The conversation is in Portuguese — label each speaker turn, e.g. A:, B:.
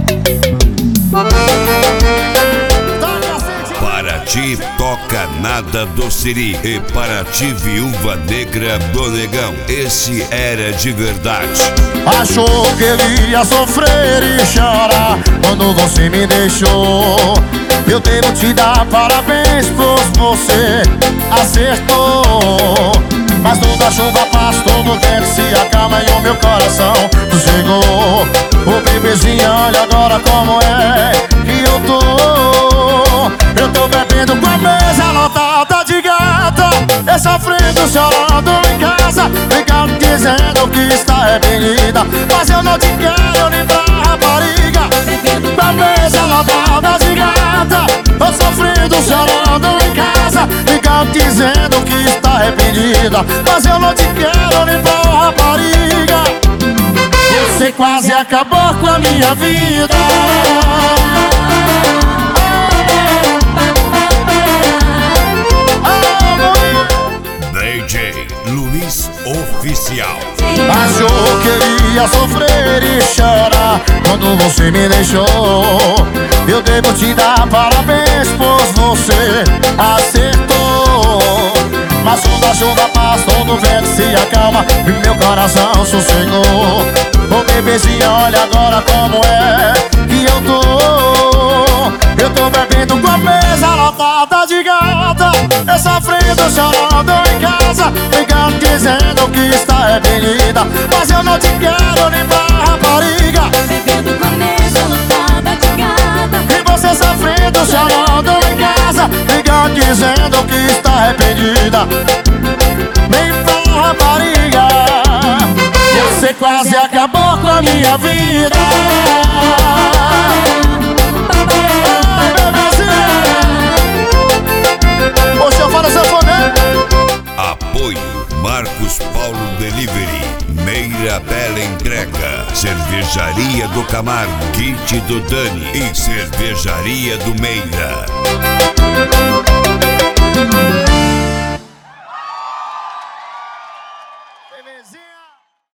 A: Paraty toca nada do Siri e Paraty viúva negra do Negão. Esse era de verdade.
B: Achou que eu ia sofrer e chorar quando você me deixou. Eu devo te dar parabéns, pois você acertou. Mas toda chuva passa, todo vento se acalma e o meu coração sossegou. Ô bebezinha, olha agora como é que eu tô. Eu tô bebendo com a mesa lotada de gata e sofrendo, chorando em casa, ficando dizendo que está arrependida. Mas eu não te quero nem pra rapariga. Com a mesa lotada de gata, tô sofrendo, chorando em casa, ficando dizendo que está arrependida. Mas eu não te quero nem pra rapariga. Você quase acabou com a minha vida.
A: DJ Luiz Oficial.
B: Achou que ia sofrer e chorar quando você me deixou. Eu devo te dar parabéns, pois você acertou. Mas toda chuva passa, todo vento se acalma e meu coração sossegou. Ô bebezinha, olha agora como é que eu tô. Eu tô bebendo com a mesa lotada de gata e sofrendo, chorando em casa, ficando dizendo que está arrependida. Mas eu não te quero nem pra rapariga.
C: Bebendo com a mesa lotada de gata
B: E você sofrendo, chorando em casa, ficando dizendo que está arrependida. Nem pra rapariga. Você quase acabou com a minha vida. Você fala sanfoneiro.
A: Apoio Marcos Paulo Delivery, Meira Bela Entrega, Cervejaria do Camargo, Kit do Dani e Cervejaria do Meira.